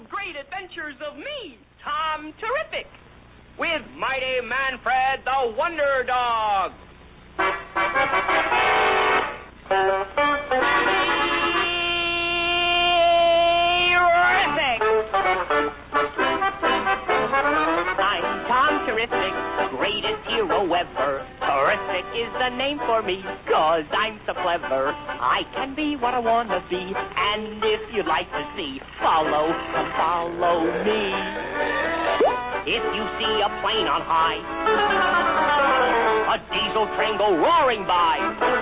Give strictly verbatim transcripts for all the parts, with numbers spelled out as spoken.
great adventures of me, Tom Terrific, with Mighty Manfred the Wonder Dog. Terrific! I'm Tom Terrific, greatest hero ever. Terrific is the name for me, 'cause I'm so clever. I can be what I want to be, and if you'd like to see, follow, come follow me. If you see a plane on high, a diesel train go roaring by,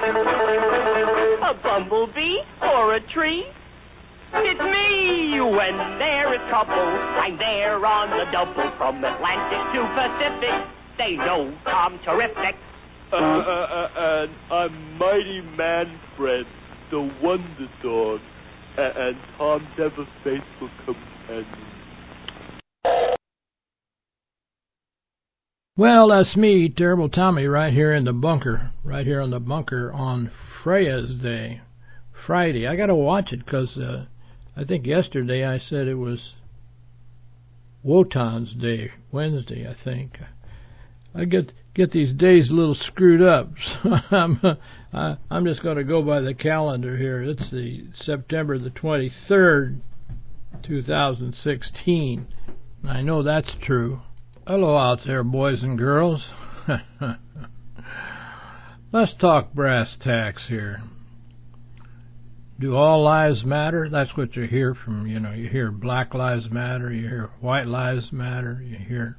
a bumblebee or a tree, it's me. When there is trouble, I'm there on the double. From Atlantic to Pacific, they know Tom Terrific. Uh, uh, uh, and I'm Mighty Manfred, the Wonder Dog, and, and Tom's ever faithful companion. Well, that's me, Terrible Tommy, right here in the bunker, right here on the bunker on Freya's Day, Friday. I got to watch it because uh, I think yesterday I said it was Wotan's Day, Wednesday, I think. I get get these days a little screwed up. So I'm I, I'm just going to go by the calendar here. It's the September the twenty-third, two thousand sixteen. I know that's true. Hello out there, boys and girls. Let's talk brass tacks here. Do all lives matter? That's what you hear from, you know, you hear Black Lives Matter, you hear White Lives Matter, you hear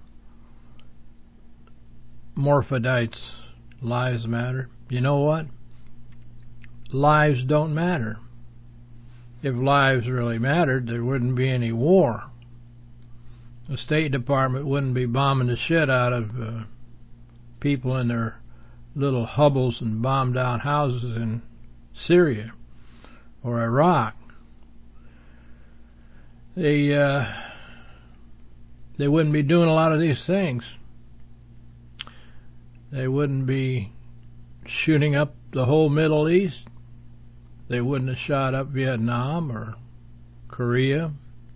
Morphodites lives matter. You know what? Lives don't matter. If lives really mattered, there wouldn't be any war. The State Department wouldn't be bombing the shit out of uh, people in their little hovels and bombed out houses in Syria or Iraq. They uh, they wouldn't be doing a lot of these things. They wouldn't be shooting up the whole Middle East. They wouldn't have shot up Vietnam or Korea.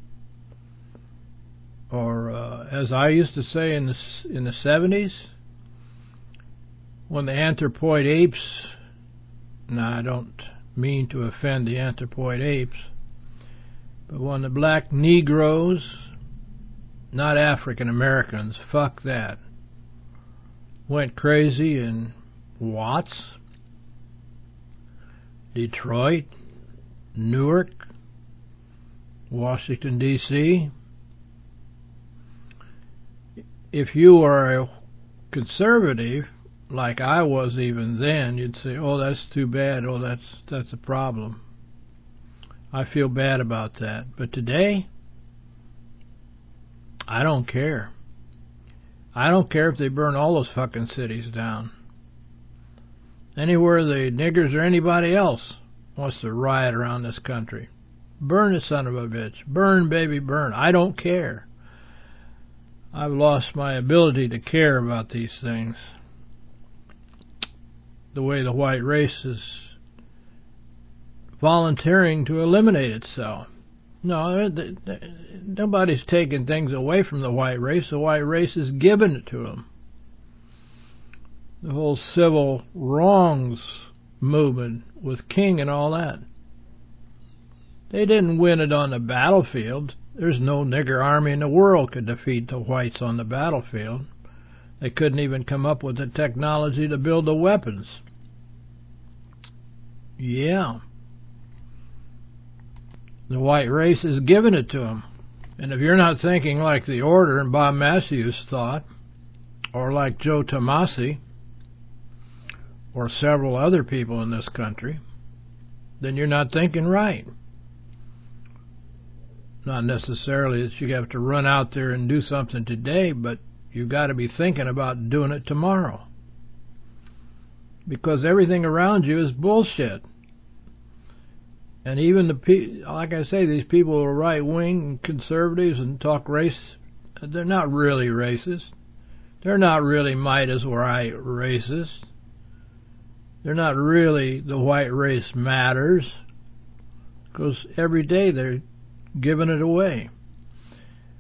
Or, uh, as I used to say in the, in the seventies, when the anthropoid apes, now I don't mean to offend the anthropoid apes, but when the black Negroes, not African Americans, fuck that, went crazy in Watts, Detroit, Newark, Washington, D C If you are a conservative, like I was even then, you'd say, oh, that's too bad, oh, that's that's a problem. I feel bad about that. But today, I don't care. I don't care if they burn all those fucking cities down. Anywhere the niggers or anybody else wants to riot around this country, burn the son of a bitch. Burn, baby, burn. I don't care. I've lost my ability to care about these things. The way the white race is volunteering to eliminate itself. No, nobody's taking things away from the white race. The white race is giving it to them. The whole civil wrongs movement with King and all that. They didn't win it on the battlefield. There's no nigger army in the world could defeat the whites on the battlefield. They couldn't even come up with the technology to build the weapons. Yeah. The white race is giving it to them. And if you're not thinking like the Order and Bob Matthews thought, or like Joe Tomasi, or several other people in this country, then you're not thinking right. Not necessarily that you have to run out there and do something today, but you've got to be thinking about doing it tomorrow. Because everything around you is bullshit. And even the pe- like I say, these people who are right-wing conservatives and talk race, they're not really racist. They're not really Midas right racist. They're not really the white race matters. Because every day they're giving it away.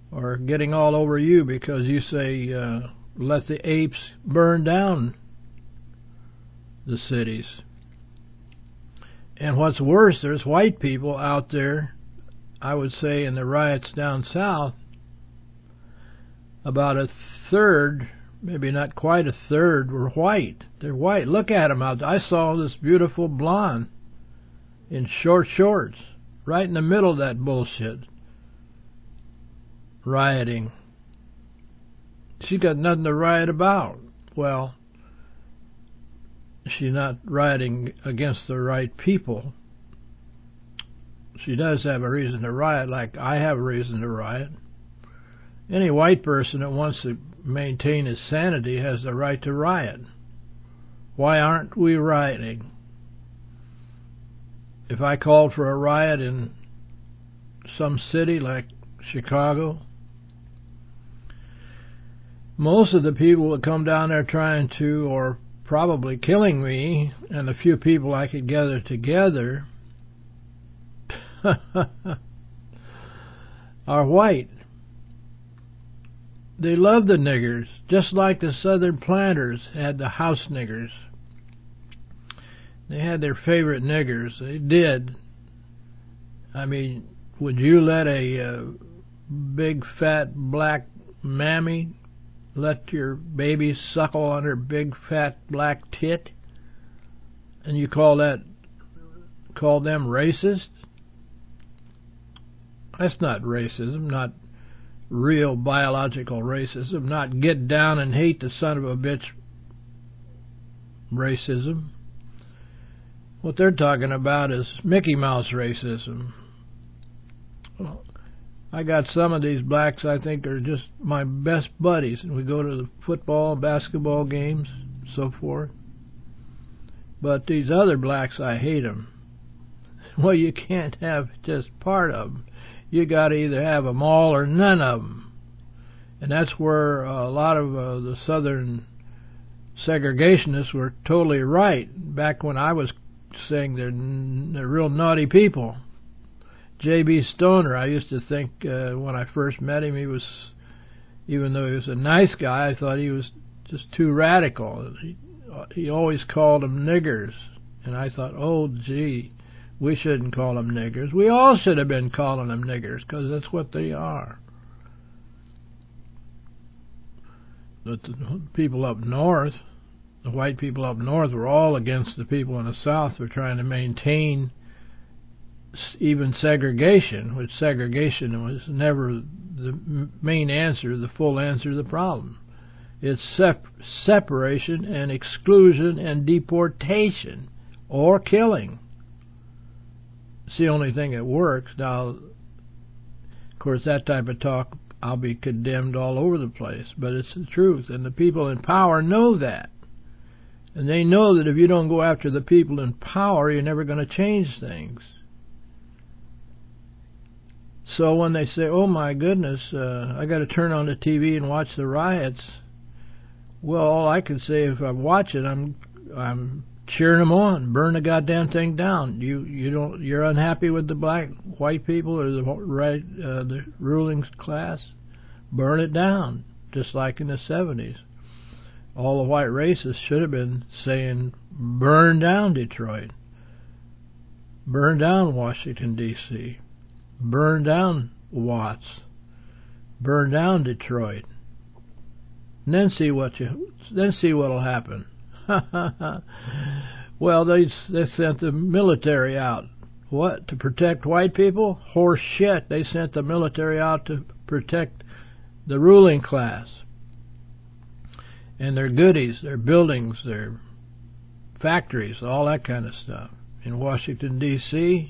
or getting all over you because you say, uh, let the apes burn down the cities. And what's worse, there's white people out there, I would say in the riots down south, about a third, maybe not quite a third, were white. They're white. Look at them out there. I saw this beautiful blonde in short shorts, right in the middle of that bullshit, rioting. She got nothing to riot about. Well, she's not rioting against the right people. She does have a reason to riot, like I have a reason to riot. Any white person that wants to maintain his sanity has the right to riot. Why aren't we rioting? If I called for a riot in some city like Chicago, most of the people that come down there trying to, or probably killing me, and the few people I could gather together, are white. They love the niggers, just like the southern planters had the house niggers. They had their favorite niggers. They did. I mean, would you let a uh, big fat black mammy let your baby suckle on her big fat black tit? And you call that, call them racist? That's not racism, not real biological racism, not get down and hate the son of a bitch racism. What they're talking about is Mickey Mouse racism. Well, I got some of these blacks I think are just my best buddies, and we go to the football and basketball games, so forth. But these other blacks, I hate them. Well, you can't have just part of them. You got to either have them all or none of them. And that's where a lot of uh, the southern segregationists were totally right. Back when I was saying they're, they're real naughty people. J B Stoner, I used to think uh, when I first met him, he was, even though he was a nice guy, I thought he was just too radical. He, he always called them niggers. And I thought, oh, gee, we shouldn't call them niggers. We all should have been calling them niggers, because that's what they are. But the people up north, the white people up north, were all against the people in the south for trying to maintain even segregation, which segregation was never the main answer, the full answer to the problem. It's sep- separation and exclusion and deportation or killing. It's the only thing that works. Now, of course, that type of talk, I'll be condemned all over the place, but it's the truth, and the people in power know that. And they know that if you don't go after the people in power, you're never going to change things. So when they say, oh my goodness, uh, I got to turn on the T V and watch the riots, well, all I can say, if I watch it, I'm I'm cheering them on. Burn the goddamn thing down. You you don't you're unhappy with the black white people or the right uh, the ruling class? Burn it down, just like in the seventies. All the white racists should have been saying, burn down Detroit, burn down Washington D C, burn down Watts, burn down Detroit, and then see what you then see what'll happen. Well, they they sent the military out. What? To protect white people? Horse shit. They sent the military out to protect the ruling class and their goodies, their buildings, their factories, all that kind of stuff. In Washington, D C,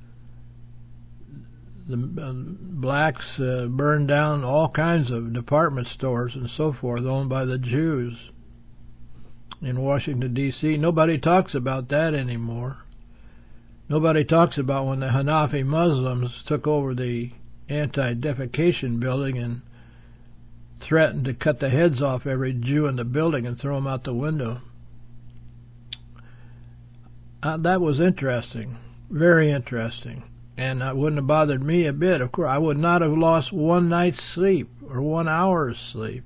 the uh, blacks uh, burned down all kinds of department stores and so forth owned by the Jews. In Washington, D C, nobody talks about that anymore. Nobody talks about when the Hanafi Muslims took over the anti-defecation building and threatened to cut the heads off every Jew in the building and throw them out the window. Uh, that was interesting, very interesting. And it wouldn't have bothered me a bit. Of course, I would not have lost one night's sleep or one hour's sleep.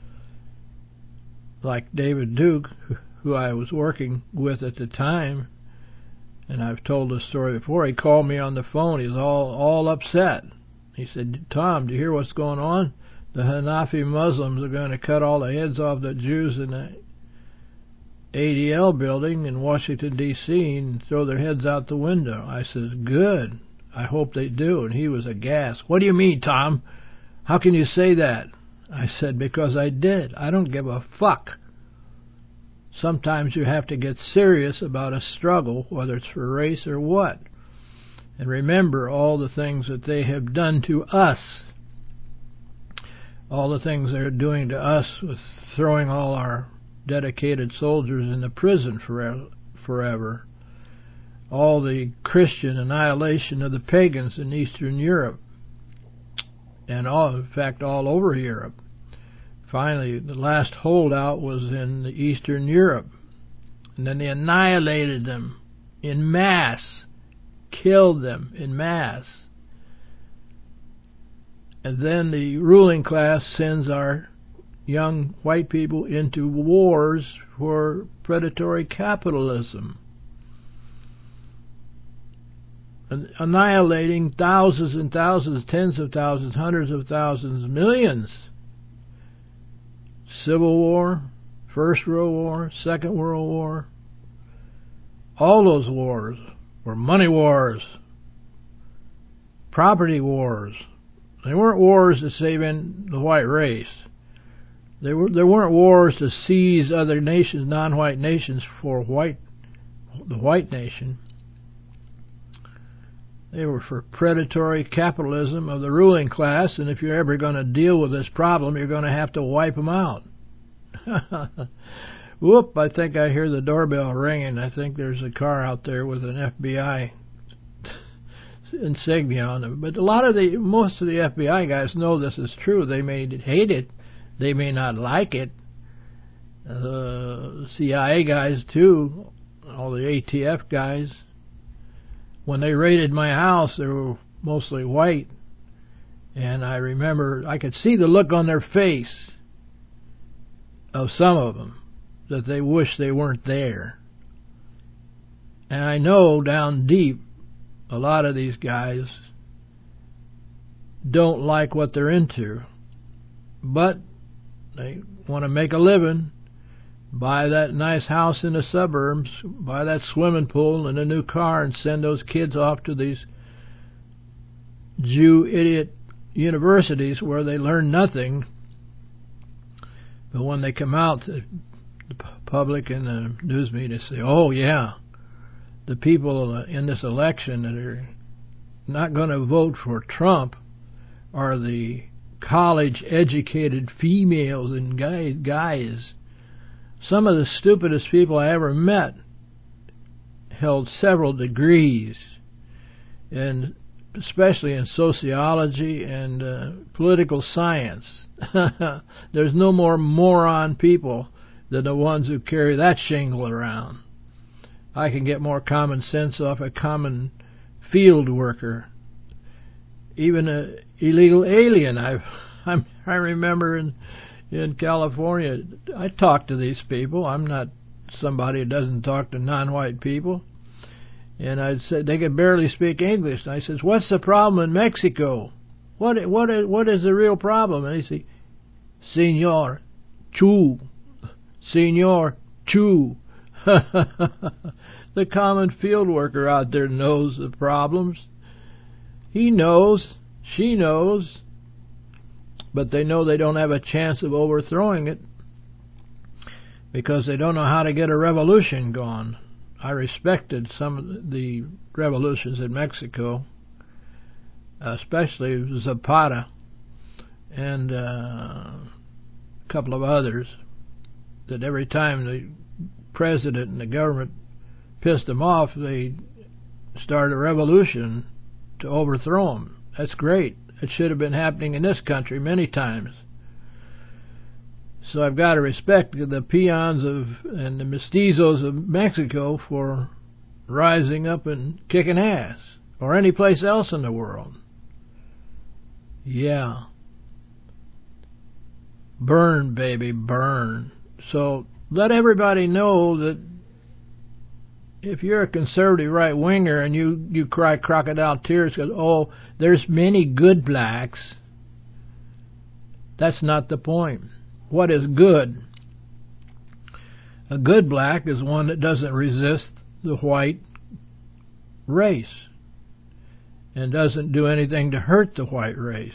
Like David Duke, who I was working with at the time, and I've told this story before, he called me on the phone. He was all, all upset. He said, Tom, do you hear what's going on? The Hanafi Muslims are going to cut all the heads off the Jews in the A D L building in Washington, D C and throw their heads out the window. I said, good. I hope they do. And he was aghast. What do you mean, Tom? How can you say that? I said, because I did. I don't give a fuck. Sometimes you have to get serious about a struggle, whether it's for race or what. And remember all the things that they have done to us. All the things they're doing to us with throwing all our dedicated soldiers into prison forever. forever. All the Christian annihilation of the pagans in Eastern Europe, and all, in fact, all over Europe. Finally, the last holdout was in Eastern Europe, and then they annihilated them in mass, killed them in mass. And then the ruling class sends our young white people into wars for predatory capitalism, annihilating thousands and thousands, tens of thousands, hundreds of thousands, millions. Civil War, First World War, Second World War, all those wars were money wars, property wars. They weren't wars to save in the white race. They were, there weren't wars to seize other nations, non-white nations, for white, the white nation. They were for predatory capitalism of the ruling class, and if you're ever going to deal with this problem, you're going to have to wipe them out. Whoop, I think I hear the doorbell ringing. I think there's a car out there with an F B I insignia on it. But a lot of the, most of the F B I guys know this is true. They may hate it. They may not like it. Uh, C I A guys, too, all the A T F guys. When they raided my house, they were mostly white. And I remember, I could see the look on their face of some of them, that they wish they weren't there. And I know down deep, a lot of these guys don't like what they're into. But they want to make a living, buy that nice house in the suburbs, buy that swimming pool and a new car, and send those kids off to these Jew idiot universities where they learn nothing. But when they come out, the public and the news media say, oh yeah, the people in this election that are not going to vote for Trump are the college-educated females and guys. Some of the stupidest people I ever met held several degrees, and especially in sociology and uh, political science. There's no more moron people than the ones who carry that shingle around. I can get more common sense off a common field worker, even an illegal alien. I I'm, I remember in in California, I talk to these people. I'm not somebody who doesn't talk to non-white people. And I said they could barely speak English. And I says, "What's the problem in Mexico? What what is what is the real problem?" And he said, "Señor, chu, Señor, chu." The common field worker out there knows the problems. He knows, she knows, but they know they don't have a chance of overthrowing it because they don't know how to get a revolution going. I respected some of the revolutions in Mexico, especially Zapata and uh, a couple of others, that every time the president and the government pissed them off, they started a revolution to overthrow them. That's great. It should have been happening in this country many times. So I've got to respect the peons of and the mestizos of Mexico for rising up and kicking ass. or any place else in the world. Yeah. Burn, baby, burn. So let everybody know that if you're a conservative right-winger and you, you cry crocodile tears because, oh, there's many good blacks, that's not the point. What is good? A good black is one that doesn't resist the white race and doesn't do anything to hurt the white race.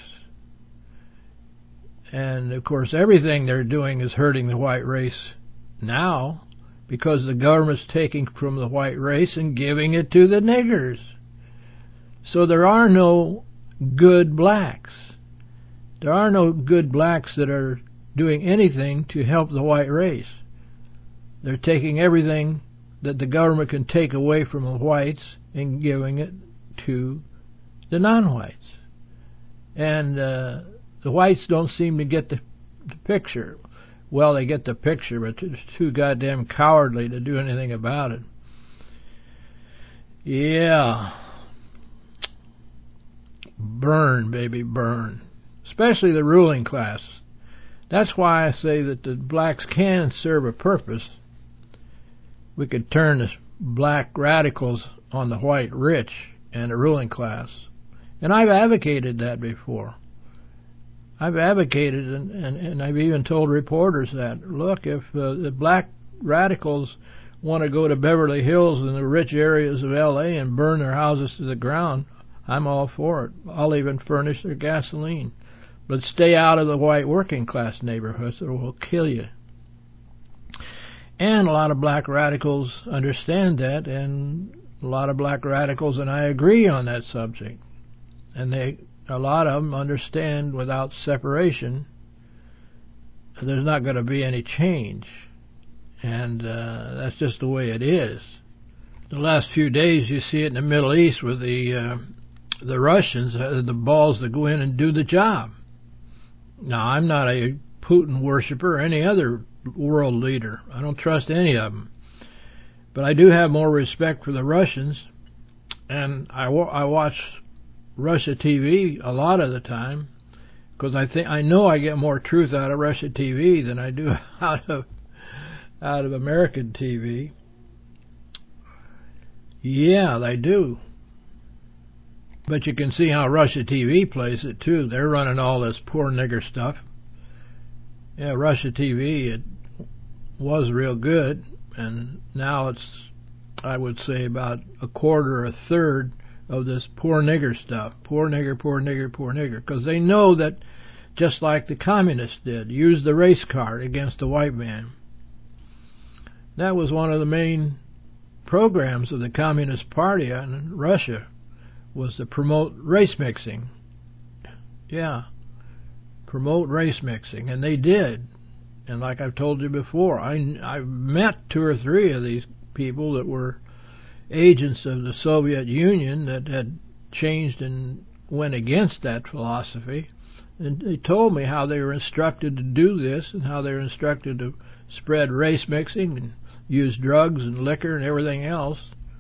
And, of course, everything they're doing is hurting the white race now because the government's taking from the white race and giving it to the niggers. So there are no good blacks. There are no good blacks that are doing anything to help the white race. They're taking everything that the government can take away from the whites and giving it to the non-whites. And uh, the whites don't seem to get the, the picture. Well, they get the picture, but they're too goddamn cowardly to do anything about it. Yeah. Burn, baby, burn. Especially the ruling class. That's why I say that the blacks can serve a purpose. We could turn the black radicals on the white rich and the ruling class. And I've advocated that before. I've advocated and, and, and I've even told reporters that, look, if uh, the black radicals want to go to Beverly Hills and the rich areas of L A and burn their houses to the ground, I'm all for it. I'll even furnish their gasoline. But stay out of the white working class neighborhoods, or it will kill you. And a lot of black radicals understand that, and a lot of black radicals and I agree on that subject. And they, a lot of them understand without separation, there's not going to be any change. And uh, that's just the way it is. The last few days you see it in the Middle East with the uh, the Russians, uh, the balls that go in and do the job. Now, I'm not a Putin worshiper or any other world leader. I don't trust any of them. But I do have more respect for the Russians, and I, I watch Russia T V a lot of the time because I think I know I get more truth out of Russia T V than I do out of out of American T V. Yeah, they do. But you can see how Russia T V plays it too. They're running all this poor nigger stuff. Yeah, Russia T V, it was real good, and now it's, I would say, about a quarter or a third of this poor nigger stuff. Poor nigger, poor nigger, poor nigger. Because they know that, just like the communists did, use the race card against the white man. That was one of the main programs of the Communist Party in Russia, was to promote race mixing. Yeah, promote race mixing. And they did. And like I've told you before, I, I've met two or three of these people that were agents of the Soviet Union that had changed and went against that philosophy. And they told me how they were instructed to do this and how they were instructed to spread race mixing and use drugs and liquor and everything else.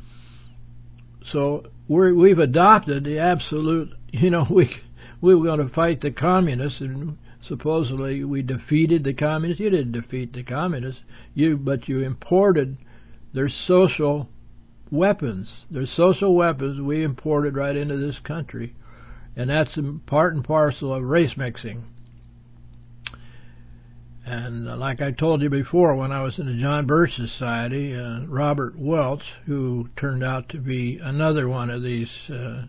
So we're, we've adopted the absolute, you know, we we were going to fight the communists, and supposedly we defeated the communists. You didn't defeat the communists, you but you imported their social weapons. Their social weapons we imported right into this country, and that's part and parcel of race mixing. And uh, like I told you before, when I was in the John Birch Society, uh, Robert Welch, who turned out to be another one of these uh,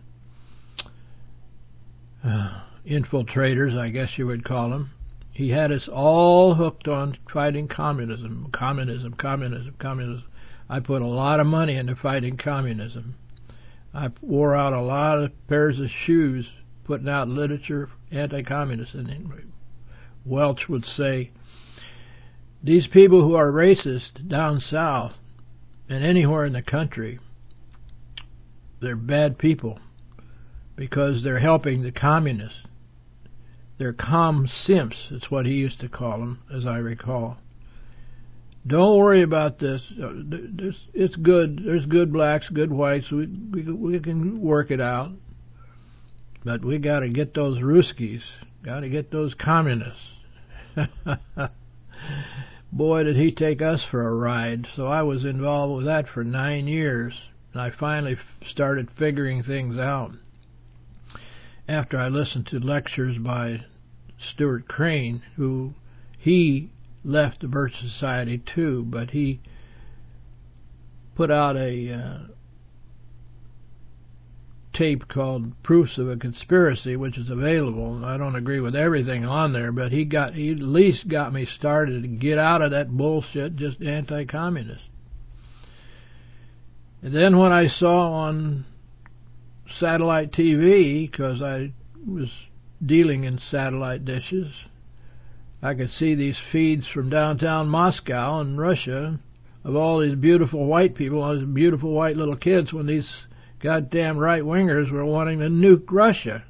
uh, infiltrators, I guess you would call them, he had us all hooked on fighting communism, communism, communism, communism. I put a lot of money into fighting communism. I wore out a lot of pairs of shoes putting out literature anti-communist. And Welch would say, these people who are racist down south and anywhere in the country, they're bad people because they're helping the communists. They're comm simps, it's what he used to call them, as I recall. Don't worry about this. It's good. There's good blacks, good whites. We we, we can work it out. But we got to get those Ruskies. Got to get those communists. Boy, did he take us for a ride. So I was involved with that for nine years. And I finally started figuring things out after I listened to lectures by Stuart Crane, who he left the Birch Society too, but he put out a uh, tape called Proofs of a Conspiracy, which is available. I don't agree with everything on there, but he got he at least got me started to get out of that bullshit, just anti-communist. And then when I saw on satellite T V, because I was dealing in satellite dishes, I could see these feeds from downtown Moscow in Russia of all these beautiful white people, all these beautiful white little kids, when these goddamn right-wingers were wanting to nuke Russia,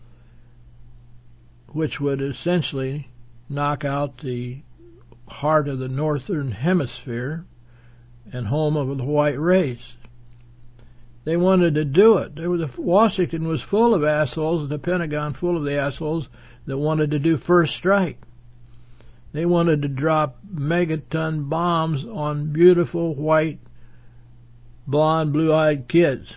which would essentially knock out the heart of the northern hemisphere and home of the white race. They wanted to do it. There was a, Washington was full of assholes, the Pentagon full of the assholes that wanted to do first strike. They wanted to drop megaton bombs on beautiful white, blonde, blue-eyed kids.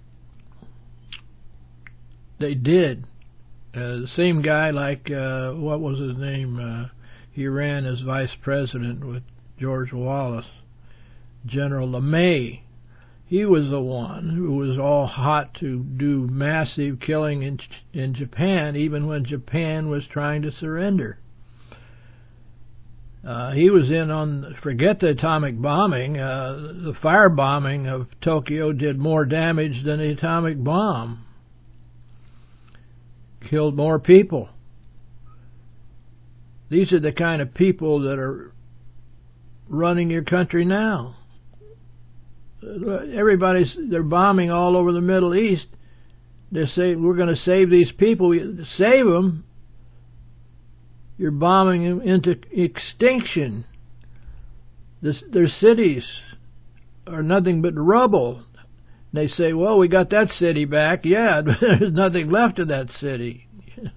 They did. Uh, the same guy, like, uh, what was his name? Uh, he ran as vice president with George Wallace, General LeMay. He was the one who was all hot to do massive killing in, in Japan, even when Japan was trying to surrender. Uh, he was in on, forget the atomic bombing, uh, the firebombing of Tokyo did more damage than the atomic bomb. Killed more people. These are the kind of people that are running your country now. Everybody's, they're bombing all over the Middle East. They say, we're going to save these people. Save them. You're bombing them into extinction. This, their cities are nothing but rubble. They say, well, we got that city back. Yeah, but there's nothing left of that city.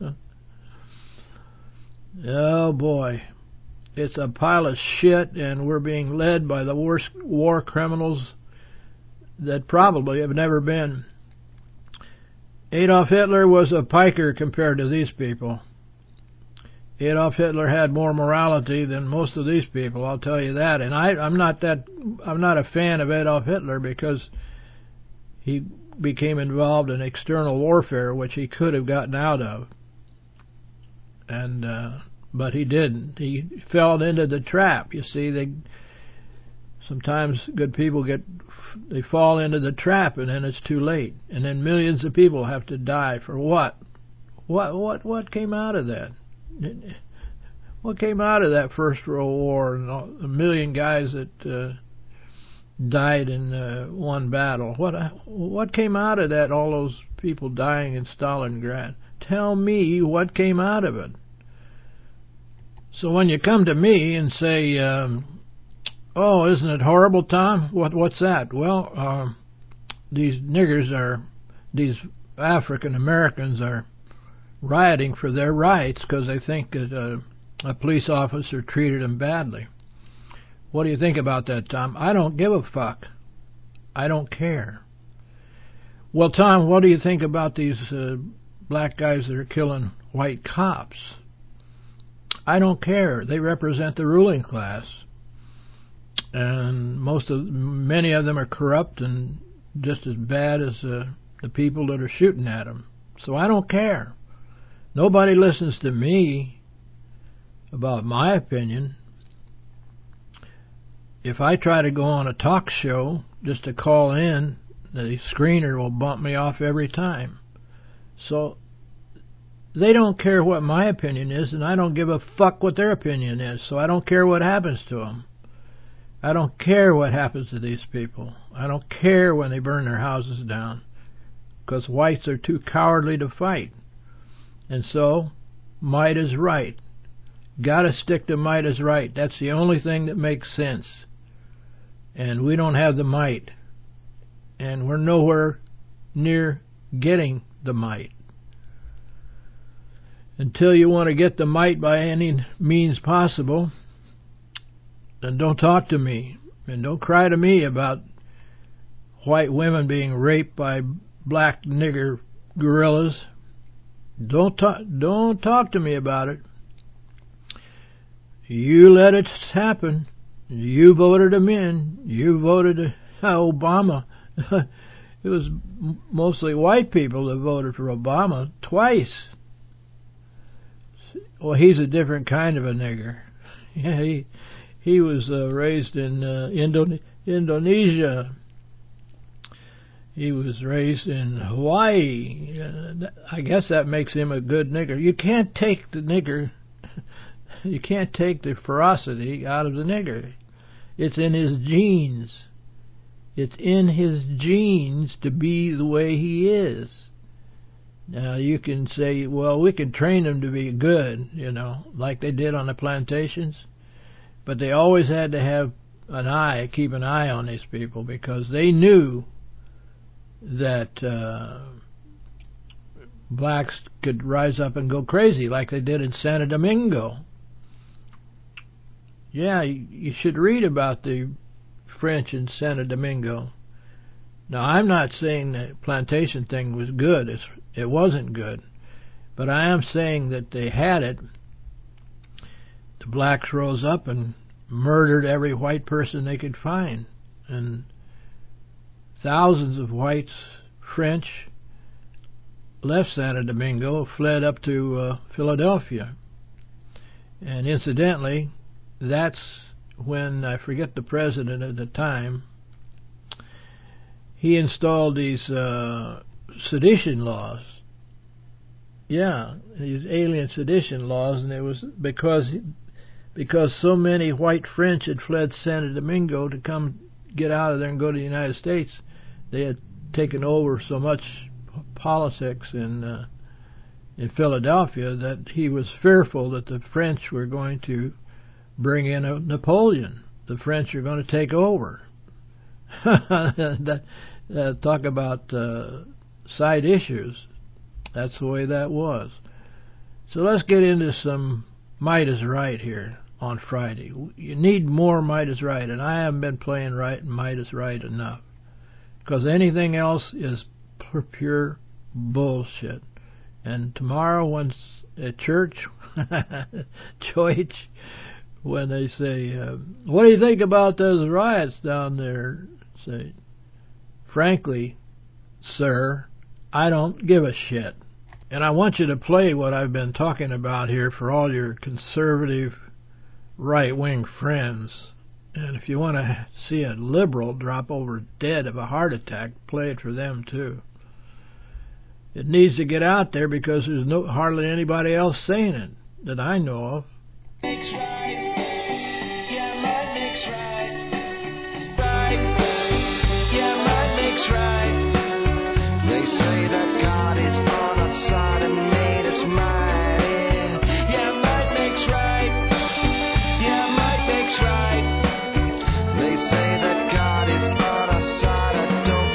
Oh, boy. It's a pile of shit, and we're being led by the worst war criminals that probably have never been. Adolf Hitler was a piker compared to these people. Adolf Hitler had more morality than most of these people, I'll tell you that. And I, I'm not that I'm not a fan of Adolf Hitler because he became involved in external warfare, which he could have gotten out of. And uh, but he didn't. He fell into the trap. You see, they sometimes good people get they fall into the trap, and then it's too late. And then millions of people have to die for what? What what what came out of that? What came out of that First World War and a million guys that uh, died in uh, one battle? What what came out of that? All those people dying in Stalingrad. Tell me what came out of it. So when you come to me and say, um, "Oh, isn't it horrible, Tom?" What what's that? Well, uh, these niggers are, these African Americans are rioting for their rights because they think that uh, a police officer treated them badly. What do you think about that, Tom? I don't give a fuck. I don't care. Well, Tom, what do you think about these uh, black guys that are killing white cops? I don't care. They represent the ruling class, and most of many of them are corrupt and just as bad as uh, the people that are shooting at them. So I don't care. Nobody listens to me about my opinion. If I try to go on a talk show just to call in, the screener will bump me off every time. So they don't care what my opinion is, and I don't give a fuck what their opinion is. So I don't care what happens to them. I don't care what happens to these people. I don't care when they burn their houses down, because whites are too cowardly to fight. And so, might is right. Gotta stick to might is right. That's the only thing that makes sense. And we don't have the might. And we're nowhere near getting the might. Until you want to get the might by any means possible, then don't talk to me. And don't cry to me about white women being raped by black nigger gorillas. Don't talk, don't talk to me about it. You let it happen. You voted him in. You voted Obama. It was mostly white people that voted for Obama twice. Well, he's a different kind of a nigger. Yeah, he he was uh, raised in uh, Indo- Indonesia. He was raised in Hawaii. Uh, I guess that makes him a good nigger. You can't take the nigger. You can't take the ferocity out of the nigger. It's in his genes. It's in his genes to be the way he is. Now, you can say, well, we can train him to be good, you know, like they did on the plantations. But they always had to have an eye, keep an eye on these people, because they knew that uh, blacks could rise up and go crazy like they did in Santo Domingo. Yeah, you should read about the French in Santo Domingo. Now, I'm not saying the plantation thing was good. It's, it wasn't good. But I am saying that they had it. The blacks rose up and murdered every white person they could find. And thousands of whites, French, left Santo Domingo, fled up to uh, Philadelphia. And incidentally, that's when, I forget the president at the time, he installed these uh, sedition laws. Yeah, these alien sedition laws, and it was because because so many white French had fled Santo Domingo to come get out of there and go to the United States. They had taken over so much politics in uh, in Philadelphia that he was fearful that the French were going to bring in a Napoleon. The French are going to take over. that, uh, talk about uh, side issues. That's the way that was. So let's get into some Might is Right here on Friday. You need more Might is Right, and I haven't been playing right and Might is Right enough, because anything else is pure bullshit. And tomorrow, once at church, church, when they say, uh, what do you think about those riots down there? Say, frankly, sir, I don't give a shit. And I want you to play what I've been talking about here for all your conservative right-wing friends. And if you want to see a liberal drop over dead of a heart attack, play it for them too. It needs to get out there because there's no hardly anybody else saying it that I know of. Makes right. Yeah, might makes right. Right. Yeah, might makes right. They say that God is on our side and made us mighty. Yeah, might makes right. Yeah, might makes right. They say that God is on our side. I don't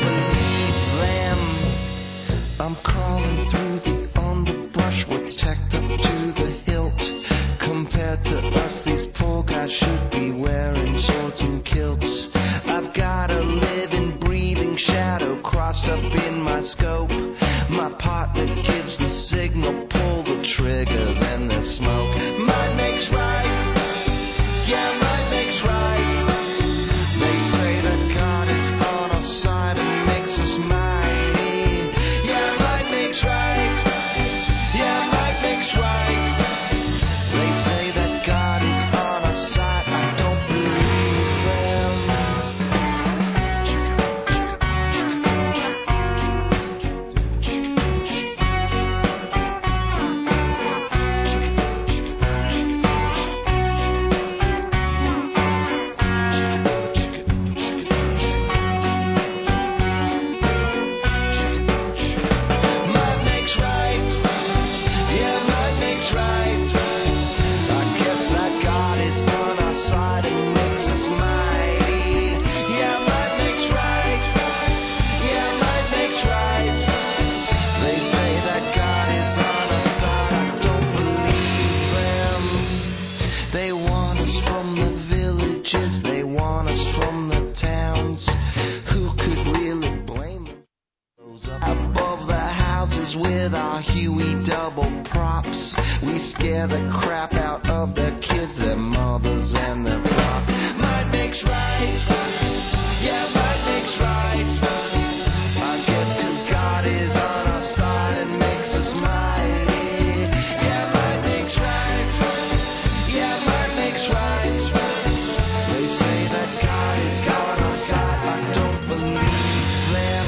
believe them. I'm crawling through the underbrush. We're tacked up to the hilt. Compared to us, these poor guys should be wearing swords and kilts. I've got a living, breathing shadow crossed up in my scope. My partner gives the signal, pull the trigger, then there's smoke. Might makes right. Yeah, might makes right. They say that God is on our side and makes us mighty. Yeah, might makes right. Yeah, might makes right. They say that God is on our side. I don't believe them. our Huey double props. We scare the crap out of their kids, their mothers, and their flops. Might makes right. Yeah, might makes right. I guess 'cause God is on our side and makes us mighty. Yeah, might makes right. Yeah, might makes right. They say that God is on our side. I don't believe them.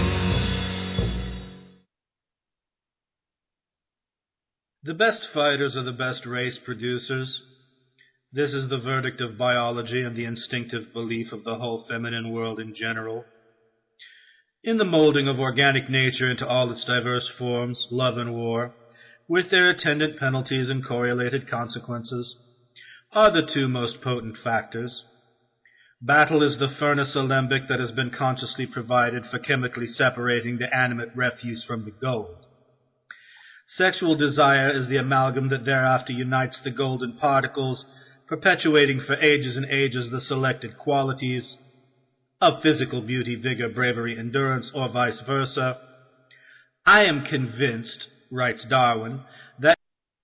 The best fighters are the best race producers. This is the verdict of biology and the instinctive belief of the whole feminine world in general. In the molding of organic nature into all its diverse forms, love and war, with their attendant penalties and correlated consequences, are the two most potent factors. Battle is the furnace alembic that has been consciously provided for chemically separating the animate refuse from the gold. Sexual desire is the amalgam that thereafter unites the golden particles, perpetuating for ages and ages the selected qualities of physical beauty, vigor, bravery, endurance, or vice versa. I am convinced, writes Darwin, that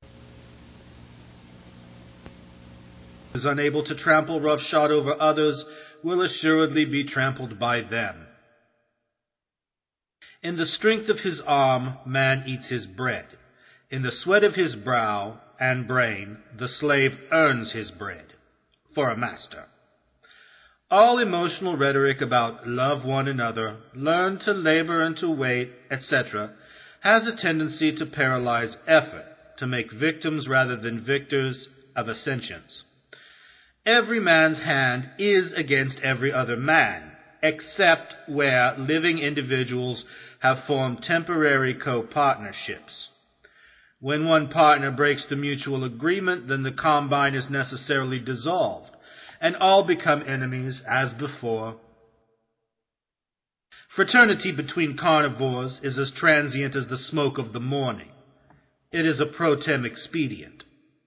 is unable to trample roughshod over others will assuredly be trampled by them. In the strength of his arm, man eats his bread. In the sweat of his brow and brain, the slave earns his bread for a master. All emotional rhetoric about love one another, learn to labor and to wait, et cetera, has a tendency to paralyze effort, to make victims rather than victors of ascensions. Every man's hand is against every other man, except where living individuals have formed temporary co-partnerships. When one partner breaks the mutual agreement, then the combine is necessarily dissolved, and all become enemies as before. Fraternity between carnivores is as transient as the smoke of the morning. It is a pro tem expedient.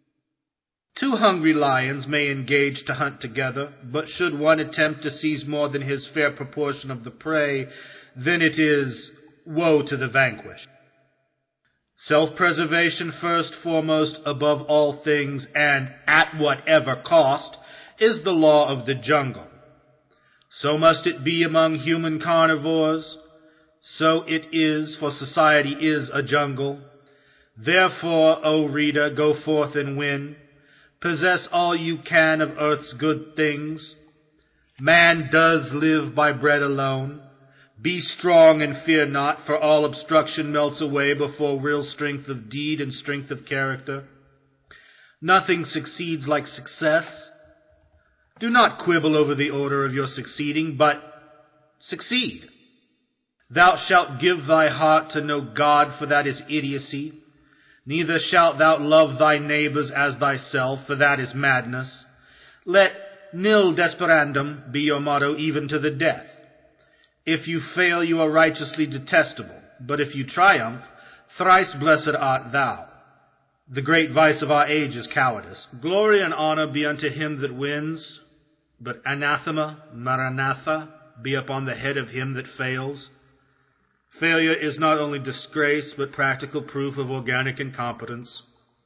Two hungry lions may engage to hunt together, but should one attempt to seize more than his fair proportion of the prey, then it is woe to the vanquished. Self-preservation first, foremost, above all things, and at whatever cost, is the law of the jungle. So must it be among human carnivores. So it is, for society is a jungle. Therefore, O reader, go forth and win. Possess all you can of earth's good things. Man does live by bread alone. Be strong and fear not, for all obstruction melts away before real strength of deed and strength of character. Nothing succeeds like success. Do not quibble over the order of your succeeding, but succeed. Thou shalt give thy heart to no God, for that is idiocy. Neither shalt thou love thy neighbors as thyself, for that is madness. Let nil desperandum be your motto even to the death. If you fail, you are righteously detestable. But if you triumph, thrice blessed art thou. The great vice of our age is cowardice. Glory and honor be unto him that wins, but anathema, maranatha, be upon the head of him that fails. Failure is not only disgrace, but practical proof of organic incompetence.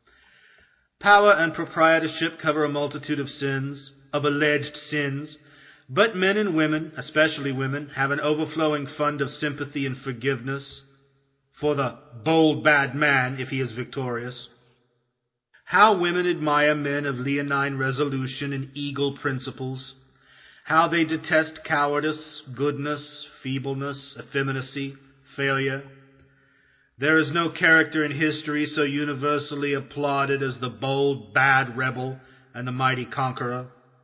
Power and proprietorship cover a multitude of sins, of alleged sins, but men and women, especially women, have an overflowing fund of sympathy and forgiveness for the bold bad man if he is victorious. How women admire men of leonine resolution and eagle principles. How they detest cowardice, goodness, feebleness, effeminacy, failure. There is no character in history so universally applauded as the bold, bad rebel and the mighty conqueror.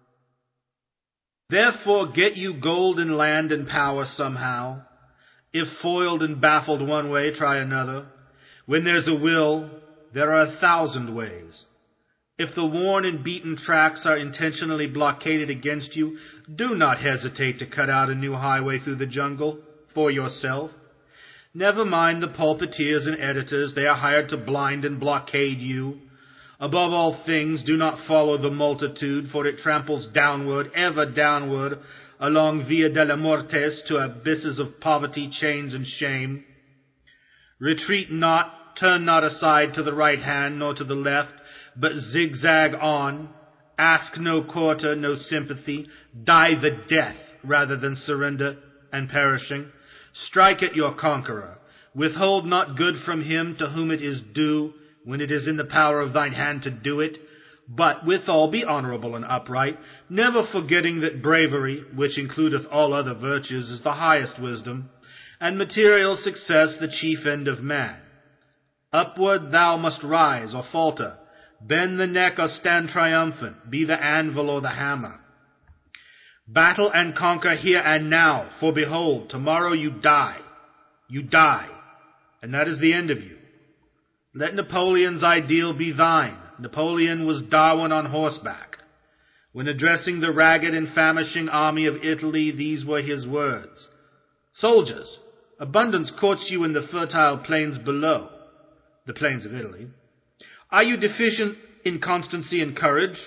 Therefore get you gold and land and power somehow. If foiled and baffled one way, try another. When there's a will, there are a thousand ways. If the worn and beaten tracks are intentionally blockaded against you, do not hesitate to cut out a new highway through the jungle for yourself. Never mind the pulpiteers and editors, they are hired to blind and blockade you. Above all things, do not follow the multitude, for it tramples downward, ever downward, along Via della Mortes to abysses of poverty, chains, and shame. Retreat not turn not aside to the right hand nor to the left, but zigzag on. Ask no quarter, no sympathy. Die the death rather than surrender and perishing. Strike at your conqueror. Withhold not good from him to whom it is due, when it is in the power of thine hand to do it. But withal be honorable and upright, never forgetting that bravery, which includeth all other virtues, is the highest wisdom, and material success the chief end of man. Upward thou must rise or falter, bend the neck or stand triumphant, be the anvil or the hammer. Battle and conquer here and now, for behold, tomorrow you die. You die, and that is the end of you. Let Napoleon's ideal be thine. Napoleon was Darwin on horseback. When addressing the ragged and famishing army of Italy, these were his words. Soldiers, abundance courts you in the fertile plains below, the plains of Italy. Are you deficient in constancy and courage?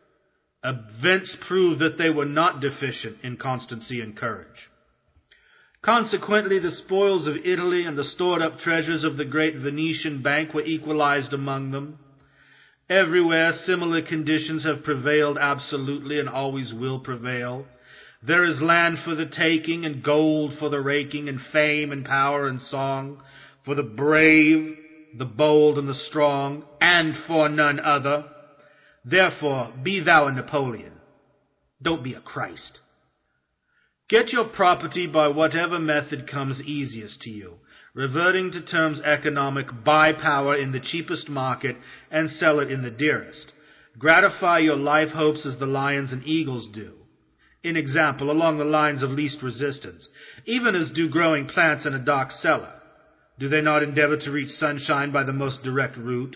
Events prove that they were not deficient in constancy and courage. Consequently, the spoils of Italy and the stored-up treasures of the great Venetian bank were equalized among them. Everywhere similar conditions have prevailed absolutely and always will prevail. There is land for the taking and gold for the raking and fame and power and song, for the brave, the bold and the strong, and for none other. Therefore, be thou a Napoleon. Don't be a Christ. Get your property by whatever method comes easiest to you, reverting to terms economic, buy power in the cheapest market and sell it in the dearest. Gratify your life hopes as the lions and eagles do. In example, along the lines of least resistance, even as do growing plants in a dark cellar. Do they not endeavor to reach sunshine by the most direct route?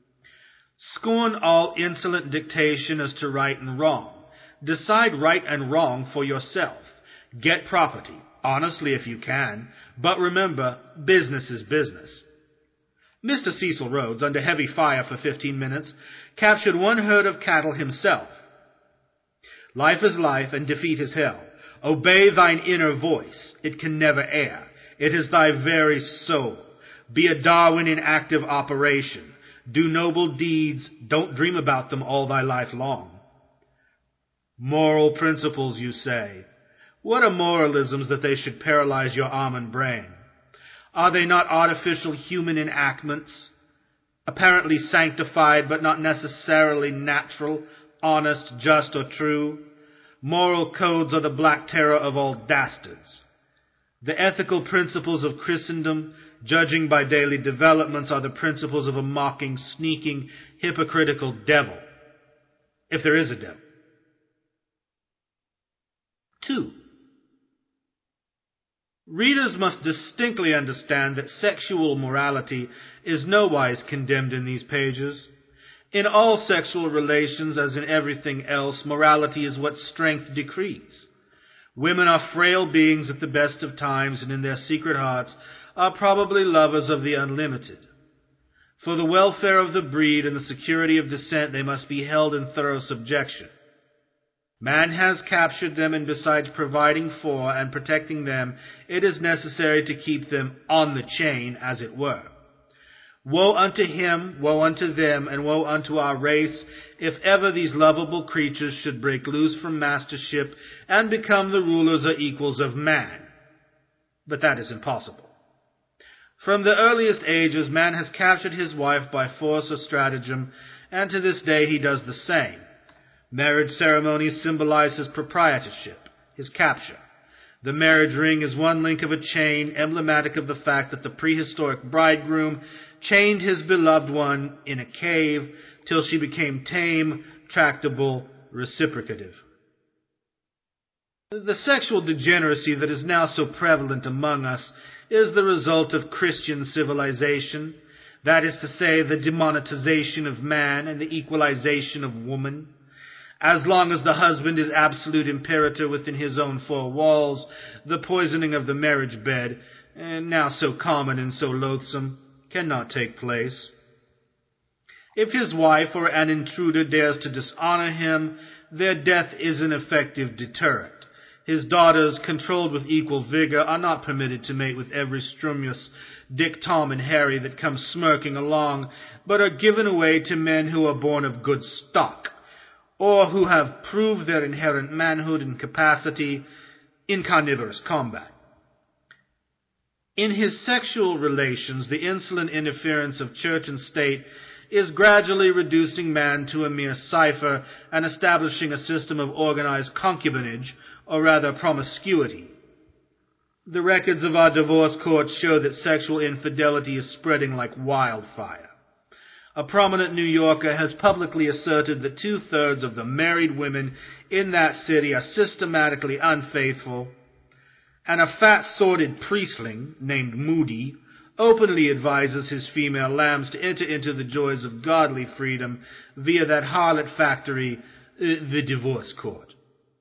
Scorn all insolent dictation as to right and wrong. Decide right and wrong for yourself. Get property, honestly if you can, but remember, business is business. Mister Cecil Rhodes, under heavy fire for fifteen minutes, captured one herd of cattle himself. Life is life, and defeat is hell. Obey thine inner voice. It can never err. It is thy very soul. Be a Darwin in active operation. Do noble deeds. Don't dream about them all thy life long. Moral principles, you say. What are moralisms that they should paralyze your arm and brain? Are they not artificial human enactments, apparently sanctified but not necessarily natural, honest, just, or true? Moral codes are the black terror of all dastards. The ethical principles of Christendom, judging by daily developments, are the principles of a mocking, sneaking, hypocritical devil, if there is a devil. Two. Readers must distinctly understand that sexual morality is nowise condemned in these pages. In all sexual relations, as in everything else, morality is what strength decrees. Women are frail beings at the best of times, and in their secret hearts are probably lovers of the unlimited. For the welfare of the breed and the security of descent, they must be held in thorough subjection. Man has captured them, and besides providing for and protecting them, it is necessary to keep them on the chain, as it were. Woe unto him, woe unto them, and woe unto our race, if ever these lovable creatures should break loose from mastership and become the rulers or equals of man. But that is impossible. From the earliest ages, man has captured his wife by force or stratagem, and to this day he does the same. Marriage ceremonies symbolize his proprietorship, his capture. The marriage ring is one link of a chain, emblematic of the fact that the prehistoric bridegroom chained his beloved one in a cave till she became tame, tractable, reciprocative. The sexual degeneracy that is now so prevalent among us is the result of Christian civilization, that is to say, the demonetization of man and the equalization of woman. As long as the husband is absolute imperator within his own four walls, the poisoning of the marriage bed, now so common and so loathsome, cannot take place. If his wife or an intruder dares to dishonor him, their death is an effective deterrent. His daughters, controlled with equal vigor, are not permitted to mate with every strumous Dick, Tom, and Harry that comes smirking along, but are given away to men who are born of good stock, or who have proved their inherent manhood and capacity in carnivorous combat. In his sexual relations, the insolent interference of church and state is gradually reducing man to a mere cipher and establishing a system of organized concubinage, or rather promiscuity. The records of our divorce courts show that sexual infidelity is spreading like wildfire. A prominent New Yorker has publicly asserted that two-thirds of the married women in that city are systematically unfaithful, and a fat, sordid priestling named Moody openly advises his female lambs to enter into the joys of godly freedom via that harlot factory, uh, the divorce court.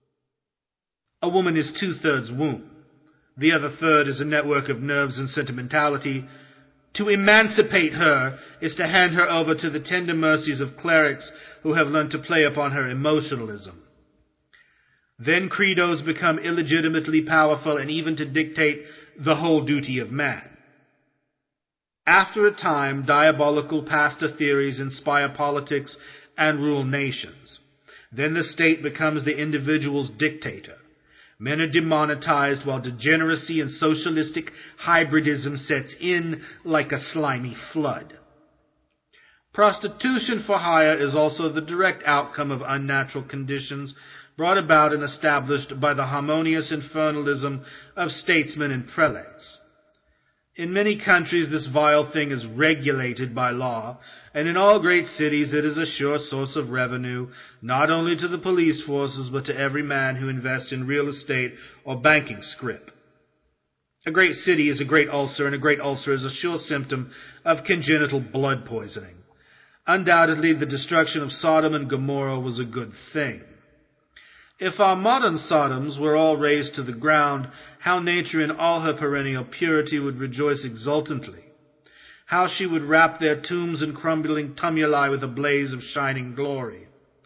A woman is two-thirds womb. The other third is a network of nerves and sentimentality. To emancipate her is to hand her over to the tender mercies of clerics who have learned to play upon her emotionalism. Then credos become illegitimately powerful and even to dictate the whole duty of man. After a time, diabolical pastor theories inspire politics and rule nations. Then the state becomes the individual's dictator. Men are demonetized while degeneracy and socialistic hybridism sets in like a slimy flood. Prostitution for hire is also the direct outcome of unnatural conditions brought about and established by the harmonious infernalism of statesmen and prelates. In many countries, this vile thing is regulated by law, and in all great cities it is a sure source of revenue, not only to the police forces, but to every man who invests in real estate or banking scrip. A great city is a great ulcer, and a great ulcer is a sure symptom of congenital blood poisoning. Undoubtedly, the destruction of Sodom and Gomorrah was a good thing. If our modern Sodoms were all razed to the ground, how nature in all her perennial purity would rejoice exultantly. How she would wrap their tombs and crumbling tumuli with a blaze of shining glory.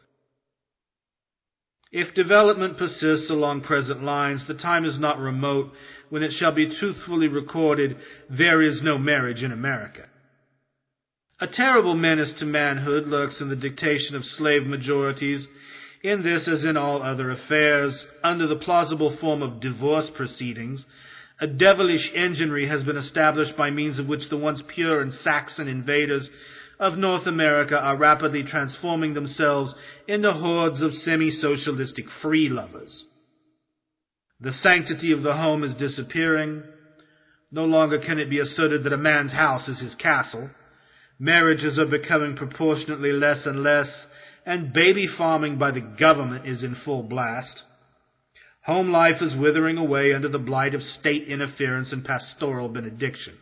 If development persists along present lines, the time is not remote when it shall be truthfully recorded, there is no marriage in America. A terrible menace to manhood lurks in the dictation of slave majorities. In this, as in all other affairs, under the plausible form of divorce proceedings, a devilish enginery has been established by means of which the once pure and Saxon invaders of North America are rapidly transforming themselves into hordes of semi-socialistic free lovers. The sanctity of the home is disappearing. No longer can it be asserted that a man's house is his castle. Marriages are becoming proportionately less and less, and baby farming by the government is in full blast. Home life is withering away under the blight of state interference and pastoral benediction.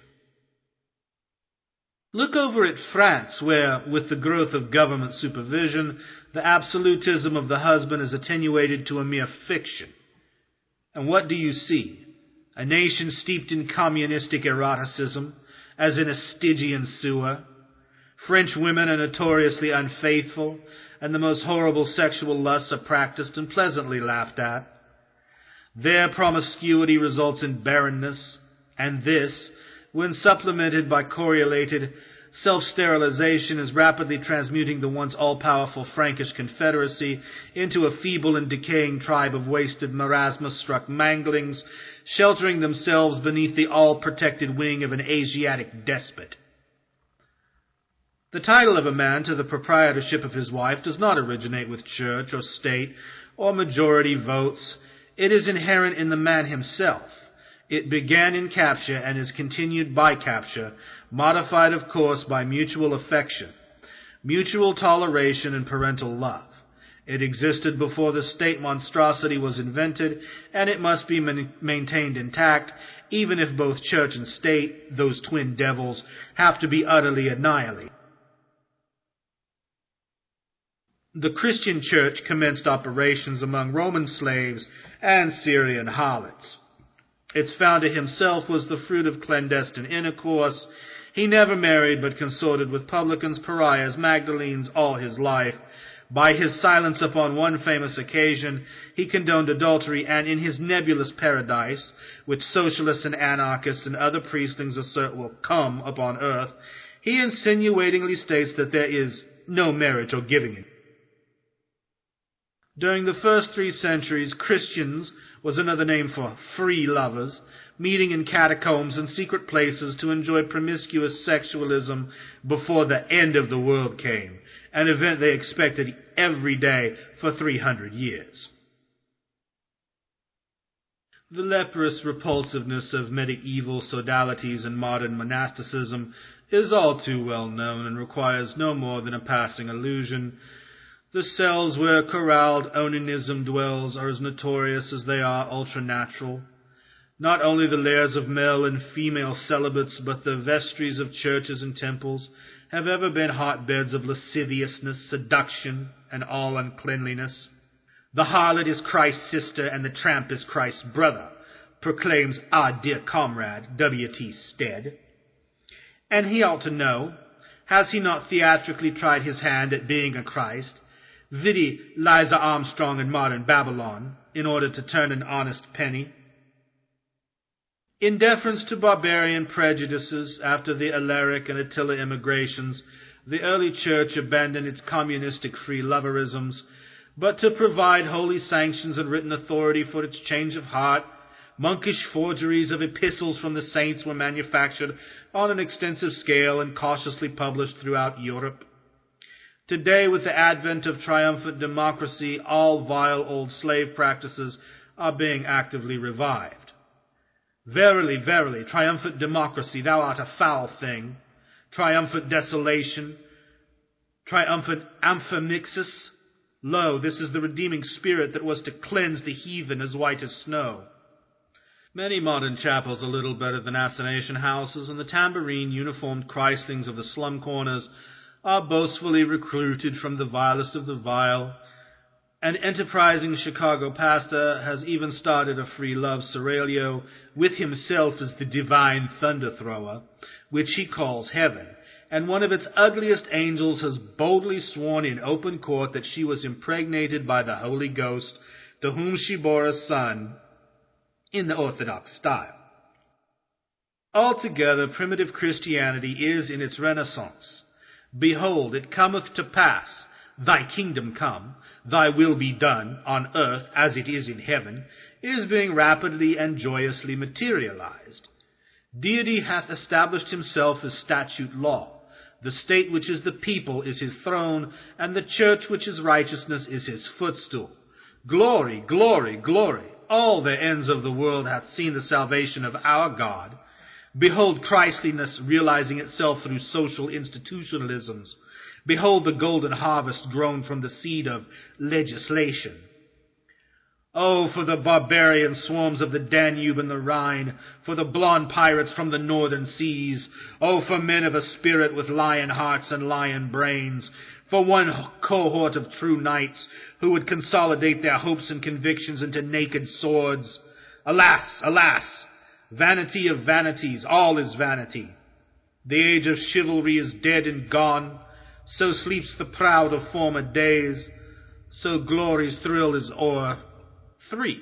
Look over at France, where, with the growth of government supervision, the absolutism of the husband is attenuated to a mere fiction. And what do you see? A nation steeped in communistic eroticism, as in a Stygian sewer. French women are notoriously unfaithful, and the most horrible sexual lusts are practiced and pleasantly laughed at. Their promiscuity results in barrenness, and this, when supplemented by correlated self-sterilization, is rapidly transmuting the once all-powerful Frankish Confederacy into a feeble and decaying tribe of wasted, marasmus-struck manglings, sheltering themselves beneath the all-protected wing of an Asiatic despot. The title of a man to the proprietorship of his wife does not originate with church or state or majority votes. It is inherent in the man himself. It began in capture and is continued by capture, modified, of course, by mutual affection, mutual toleration, and parental love. It existed before the state monstrosity was invented, and it must be man- maintained intact, even if both church and state, those twin devils, have to be utterly annihilated. The Christian church commenced operations among Roman slaves and Syrian harlots. Its founder himself was the fruit of clandestine intercourse. He never married but consorted with publicans, pariahs, Magdalenes all his life, By his silence upon one famous occasion, he condoned adultery, and in his nebulous paradise, which socialists and anarchists and other priestlings assert will come upon earth, he insinuatingly states that there is no merit or giving it. During the first three centuries, Christians was another name for free lovers, meeting in catacombs and secret places to enjoy promiscuous sexualism before the end of the world came, an event they expected every day for three hundred years. The leprous repulsiveness of medieval sodalities and modern monasticism is all too well known and requires no more than a passing allusion. The cells where corralled onanism dwells are as notorious as they are ultranatural. Not only the lairs of male and female celibates, but the vestries of churches and temples have ever been hotbeds of lasciviousness, seduction, and all uncleanliness. The harlot is Christ's sister and the tramp is Christ's brother, proclaims our dear comrade W T Stead. And he ought to know. Has he not theatrically tried his hand at being a Christ, vidi Liza Armstrong in modern Babylon, in order to turn an honest penny? In deference to barbarian prejudices, after the Alaric and Attila immigrations, the early church abandoned its communistic free-loverisms, but to provide holy sanctions and written authority for its change of heart, monkish forgeries of epistles from the saints were manufactured on an extensive scale and cautiously published throughout Europe. Today, with the advent of triumphant democracy, all vile old slave practices are being actively revived. Verily, verily, triumphant democracy, thou art a foul thing. Triumphant desolation, triumphant amphimixis. Lo, this is the redeeming spirit that was to cleanse the heathen as white as snow. Many modern chapels are little better than assignation houses, and the tambourine uniformed Christlings of the slum corners are boastfully recruited from the vilest of the vile. An enterprising Chicago pastor has even started a free love seraglio with himself as the divine thunder thrower, which he calls heaven, and one of its ugliest angels has boldly sworn in open court that she was impregnated by the Holy Ghost, to whom she bore a son, in the Orthodox style. Altogether, primitive Christianity is in its renaissance. Behold, it cometh to pass, thy kingdom come, thy will be done, on earth as it is in heaven, is being rapidly and joyously materialized. Deity hath established himself as statute law. The state which is the people is his throne, and the church which is righteousness is his footstool. Glory, glory, glory! All the ends of the world hath seen the salvation of our God. Behold Christliness realizing itself through social institutionalisms. Behold the golden harvest grown from the seed of legislation. Oh, for the barbarian swarms of the Danube and the Rhine, for the blonde pirates from the northern seas. Oh, for men of a spirit with lion hearts and lion brains, for one cohort of true knights who would consolidate their hopes and convictions into naked swords. Alas, alas, vanity of vanities, all is vanity. The age of chivalry is dead and gone. So sleeps the proud of former days, so glory's thrill is o'er. Three.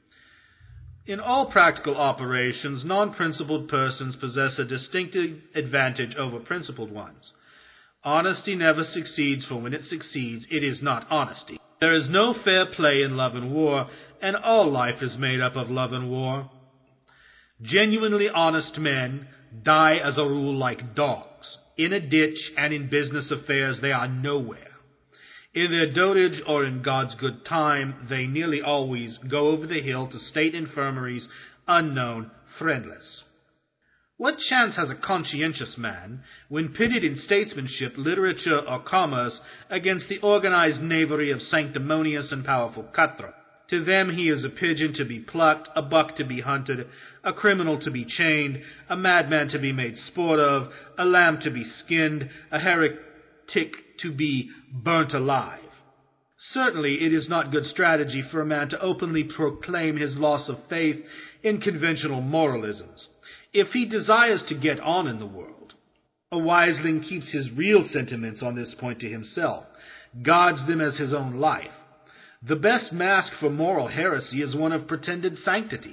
In all practical operations, non-principled persons possess a distinctive advantage over principled ones. Honesty never succeeds, for when it succeeds, it is not honesty. There is no fair play in love and war, and all life is made up of love and war. Genuinely honest men die as a rule like dogs. In a ditch and in business affairs they are nowhere. In their dotage or in God's good time, they nearly always go over the hill to state infirmaries, unknown, friendless. What chance has a conscientious man when pitted in statesmanship, literature, or commerce against the organized knavery of sanctimonious and powerful cutthroat? To them he is a pigeon to be plucked, a buck to be hunted, a criminal to be chained, a madman to be made sport of, a lamb to be skinned, a heretic to be burnt alive. Certainly it is not good strategy for a man to openly proclaim his loss of faith in conventional moralisms. If he desires to get on in the world, a wiseling keeps his real sentiments on this point to himself, guards them as his own life. The best mask for moral heresy is one of pretended sanctity.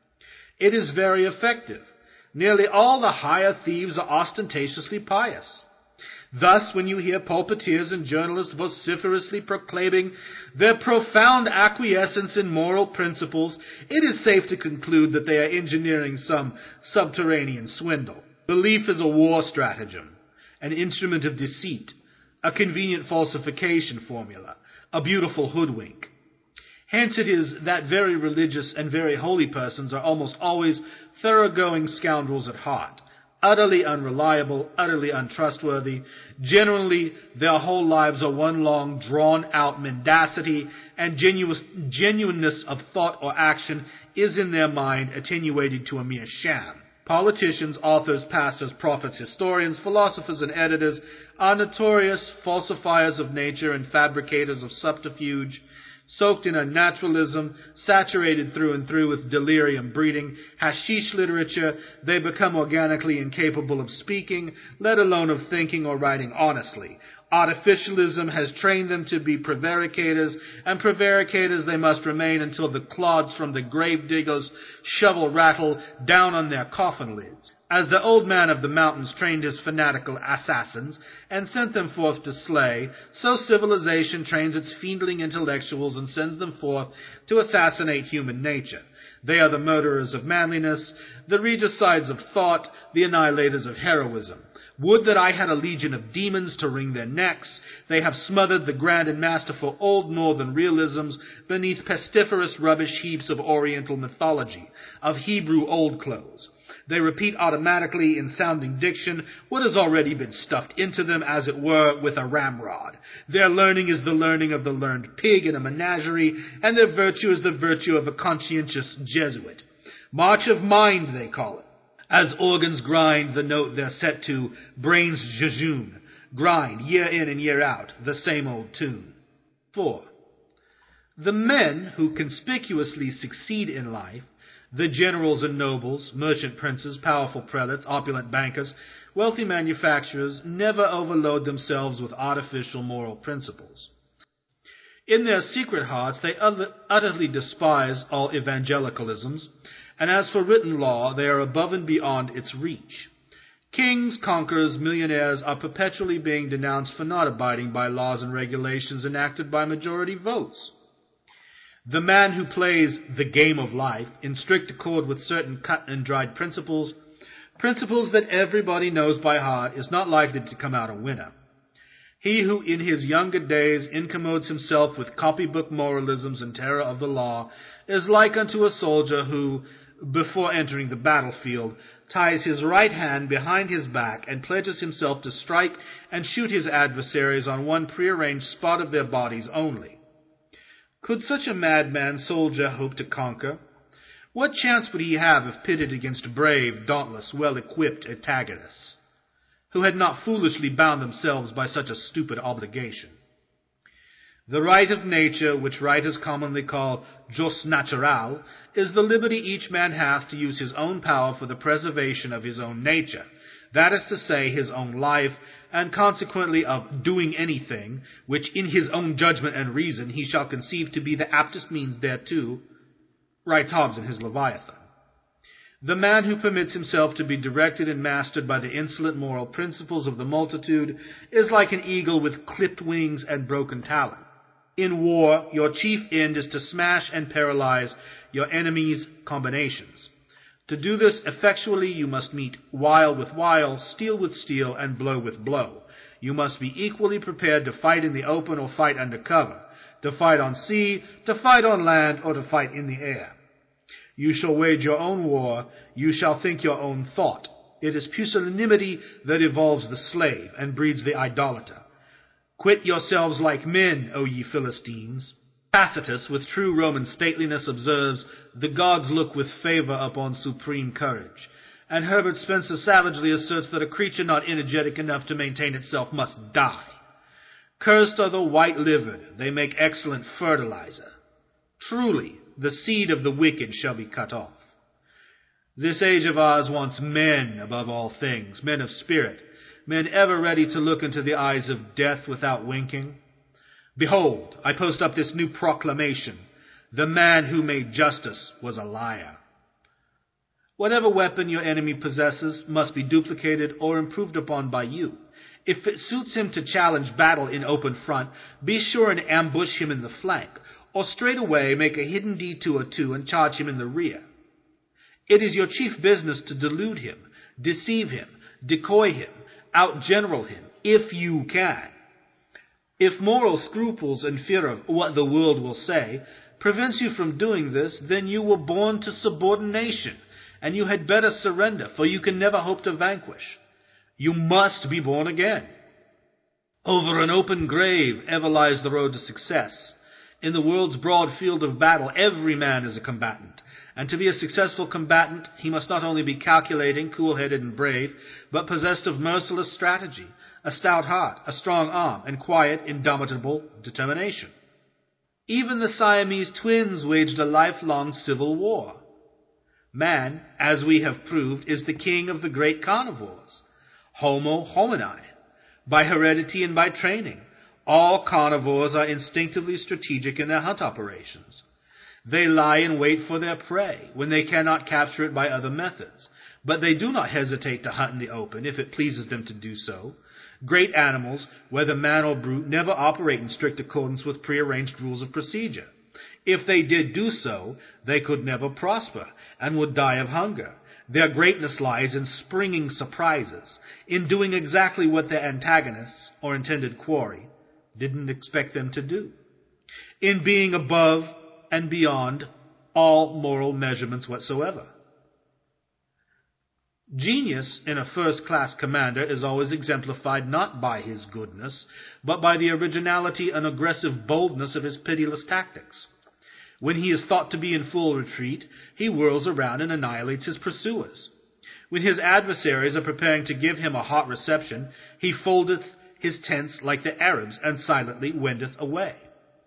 It is very effective. Nearly all the higher thieves are ostentatiously pious. Thus, when you hear pulpiteers and journalists vociferously proclaiming their profound acquiescence in moral principles, it is safe to conclude that they are engineering some subterranean swindle. Belief is a war stratagem, an instrument of deceit, a convenient falsification formula, a beautiful hoodwink. Hence it is that very religious and very holy persons are almost always thoroughgoing scoundrels at heart, utterly unreliable, utterly untrustworthy. Generally, their whole lives are one long, drawn-out mendacity, and genu- genuineness of thought or action is in their mind attenuated to a mere sham. Politicians, authors, pastors, prophets, historians, philosophers, and editors are notorious falsifiers of nature and fabricators of subterfuge. Soaked in unnaturalism, saturated through and through with delirium breeding, hashish literature, they become organically incapable of speaking, let alone of thinking or writing honestly. Artificialism has trained them to be prevaricators, and prevaricators they must remain until the clods from the grave diggers' shovel rattle down on their coffin lids. As the old man of the mountains trained his fanatical assassins and sent them forth to slay, so civilization trains its fiendling intellectuals and sends them forth to assassinate human nature. They are the murderers of manliness, the regicides of thought, the annihilators of heroism. Would that I had a legion of demons to wring their necks. They have smothered the grand and masterful old northern realisms beneath pestiferous rubbish heaps of oriental mythology, of Hebrew old clothes. They repeat automatically in sounding diction what has already been stuffed into them, as it were, with a ramrod. Their learning is the learning of the learned pig in a menagerie, and their virtue is the virtue of a conscientious Jesuit. March of mind, they call it. As organs grind the note they're set to, brains jejune, grind year in and year out the same old tune. Four. The men who conspicuously succeed in life, the generals and nobles, merchant princes, powerful prelates, opulent bankers, wealthy manufacturers, never overload themselves with artificial moral principles. In their secret hearts, they utterly despise all evangelicalisms, and as for written law, they are above and beyond its reach. Kings, conquerors, millionaires are perpetually being denounced for not abiding by laws and regulations enacted by majority votes. The man who plays the game of life in strict accord with certain cut and dried principles, principles that everybody knows by heart, is not likely to come out a winner. He who in his younger days incommodes himself with copybook moralisms and terror of the law is like unto a soldier who, before entering the battlefield, ties his right hand behind his back and pledges himself to strike and shoot his adversaries on one prearranged spot of their bodies only. Could such a madman soldier hope to conquer? What chance would he have if pitted against brave, dauntless, well-equipped antagonists, who had not foolishly bound themselves by such a stupid obligation? The right of nature, which writers commonly call jus natural, is the liberty each man hath to use his own power for the preservation of his own nature, that is to say, his own life, and consequently of doing anything, which in his own judgment and reason he shall conceive to be the aptest means thereto, writes Hobbes in his Leviathan. The man who permits himself to be directed and mastered by the insolent moral principles of the multitude is like an eagle with clipped wings and broken talon. In war, your chief end is to smash and paralyze your enemy's combinations. To do this effectually, you must meet wile with wile, steel with steel, and blow with blow. You must be equally prepared to fight in the open or fight under cover, to fight on sea, to fight on land, or to fight in the air. You shall wage your own war, you shall think your own thought. It is pusillanimity that evolves the slave and breeds the idolater. Quit yourselves like men, O ye Philistines. Tacitus, with true Roman stateliness, observes, the gods look with favor upon supreme courage. And Herbert Spencer savagely asserts that a creature not energetic enough to maintain itself must die. Cursed are the white-livered, they make excellent fertilizer. Truly, the seed of the wicked shall be cut off. This age of ours wants men above all things, men of spirit, men ever ready to look into the eyes of death without winking. Behold, I post up this new proclamation. The man who made justice was a liar. Whatever weapon your enemy possesses must be duplicated or improved upon by you. If it suits him to challenge battle in open front, be sure and ambush him in the flank, or straightway make a hidden detour or two and charge him in the rear. It is your chief business to delude him, deceive him, decoy him, outgeneral him, if you can. If moral scruples and fear of what the world will say prevents you from doing this, then you were born to subordination, and you had better surrender, for you can never hope to vanquish. You must be born again. Over an open grave ever lies the road to success. In the world's broad field of battle, every man is a combatant. And to be a successful combatant, he must not only be calculating, cool-headed, and brave, but possessed of merciless strategy, a stout heart, a strong arm, and quiet, indomitable determination. Even the Siamese twins waged a lifelong civil war. Man, as we have proved, is the king of the great carnivores. Homo homini. By heredity and by training, all carnivores are instinctively strategic in their hunt operations. They lie in wait for their prey when they cannot capture it by other methods, but they do not hesitate to hunt in the open if it pleases them to do so. Great animals, whether man or brute, never operate in strict accordance with prearranged rules of procedure. If they did do so, they could never prosper and would die of hunger. Their greatness lies in springing surprises, in doing exactly what their antagonists, or intended quarry, didn't expect them to do, in being above and beyond all moral measurements whatsoever. Genius in a first-class commander is always exemplified not by his goodness, but by the originality and aggressive boldness of his pitiless tactics. When he is thought to be in full retreat, he whirls around and annihilates his pursuers. When his adversaries are preparing to give him a hot reception, he foldeth his tents like the Arabs and silently wendeth away.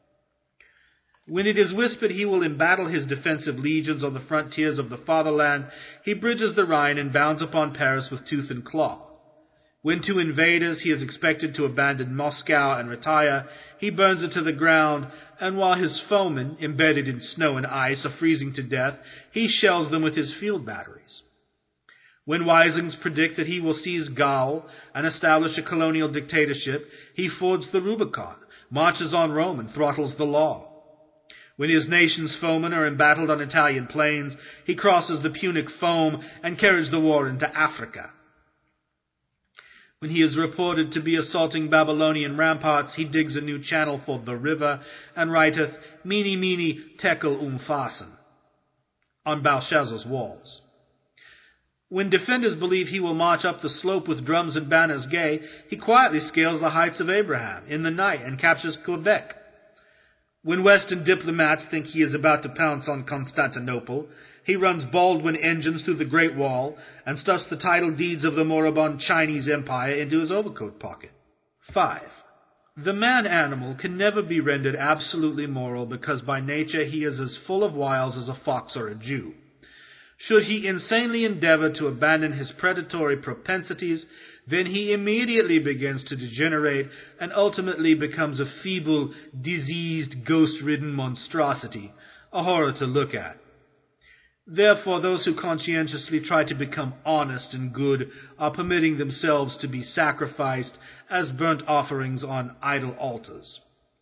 When it is whispered he will embattle his defensive legions on the frontiers of the fatherland, he bridges the Rhine and bounds upon Paris with tooth and claw. When to invaders he is expected to abandon Moscow and retire, he burns it to the ground, and while his foemen, embedded in snow and ice, are freezing to death, he shells them with his field batteries. When Wisings predict that he will seize Gaul and establish a colonial dictatorship, he fords the Rubicon, marches on Rome, and throttles the law. When his nation's foemen are embattled on Italian plains, he crosses the Punic foam and carries the war into Africa. When he is reported to be assaulting Babylonian ramparts, he digs a new channel for the river and writeth, Mene, mene, tekel umphasen, on Belshazzar's walls. When defenders believe he will march up the slope with drums and banners gay, he quietly scales the heights of Abraham in the night and captures Quebec. When Western diplomats think he is about to pounce on Constantinople, he runs Baldwin engines through the Great Wall and stuffs the title deeds of the moribund Chinese Empire into his overcoat pocket. Five. The man-animal can never be rendered absolutely moral because by nature he is as full of wiles as a fox or a Jew. Should he insanely endeavor to abandon his predatory propensities, then he immediately begins to degenerate and ultimately becomes a feeble, diseased, ghost-ridden monstrosity, a horror to look at. Therefore, those who conscientiously try to become honest and good are permitting themselves to be sacrificed as burnt offerings on idol altars.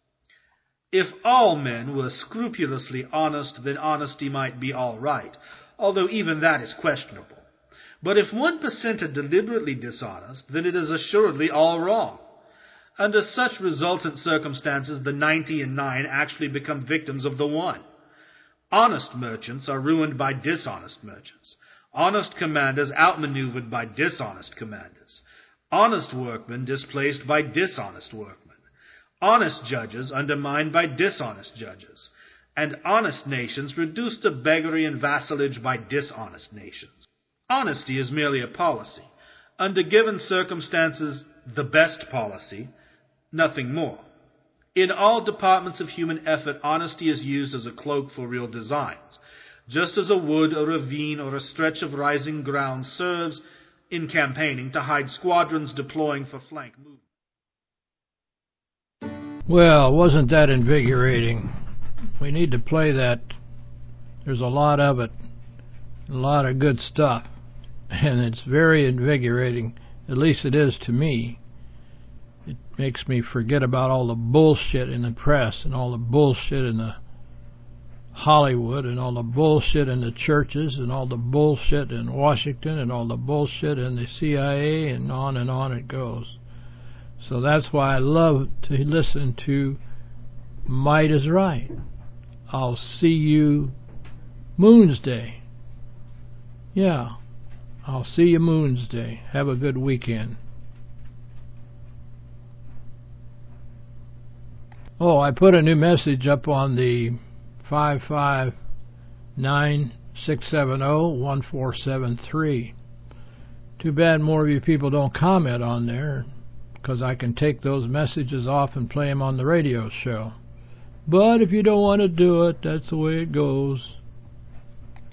If all men were scrupulously honest, then honesty might be all right, although even that is questionable. But if one percent are deliberately dishonest, then it is assuredly all wrong. Under such resultant circumstances, the ninety and nine actually become victims of the one. Honest merchants are ruined by dishonest merchants. Honest commanders outmaneuvered by dishonest commanders. Honest workmen displaced by dishonest workmen. Honest judges undermined by dishonest judges. And honest nations reduced to beggary and vassalage by dishonest nations. Honesty is merely a policy. Under given circumstances, the best policy, nothing more. In all departments of human effort, honesty is used as a cloak for real designs, just as a wood, a ravine, or a stretch of rising ground serves in campaigning to hide squadrons deploying for flank movement. Well, wasn't that invigorating? We need to play that. There's a lot of it. A lot of good stuff. And it's very invigorating. At least it is to me. It makes me forget about all the bullshit in the press and all the bullshit in the Hollywood and all the bullshit in the churches and all the bullshit in Washington and all the bullshit in the C I A, and on and on it goes. So that's why I love to listen to Might is Right. I'll see you Moonsday. Yeah, I'll see you Moonsday. Have a good weekend. Oh, I put a new message up on the five five nine, six seven zero, one four seven three. Too bad more of you people don't comment on there, because I can take those messages off and play them on the radio show. But if you don't want to do it, that's the way it goes.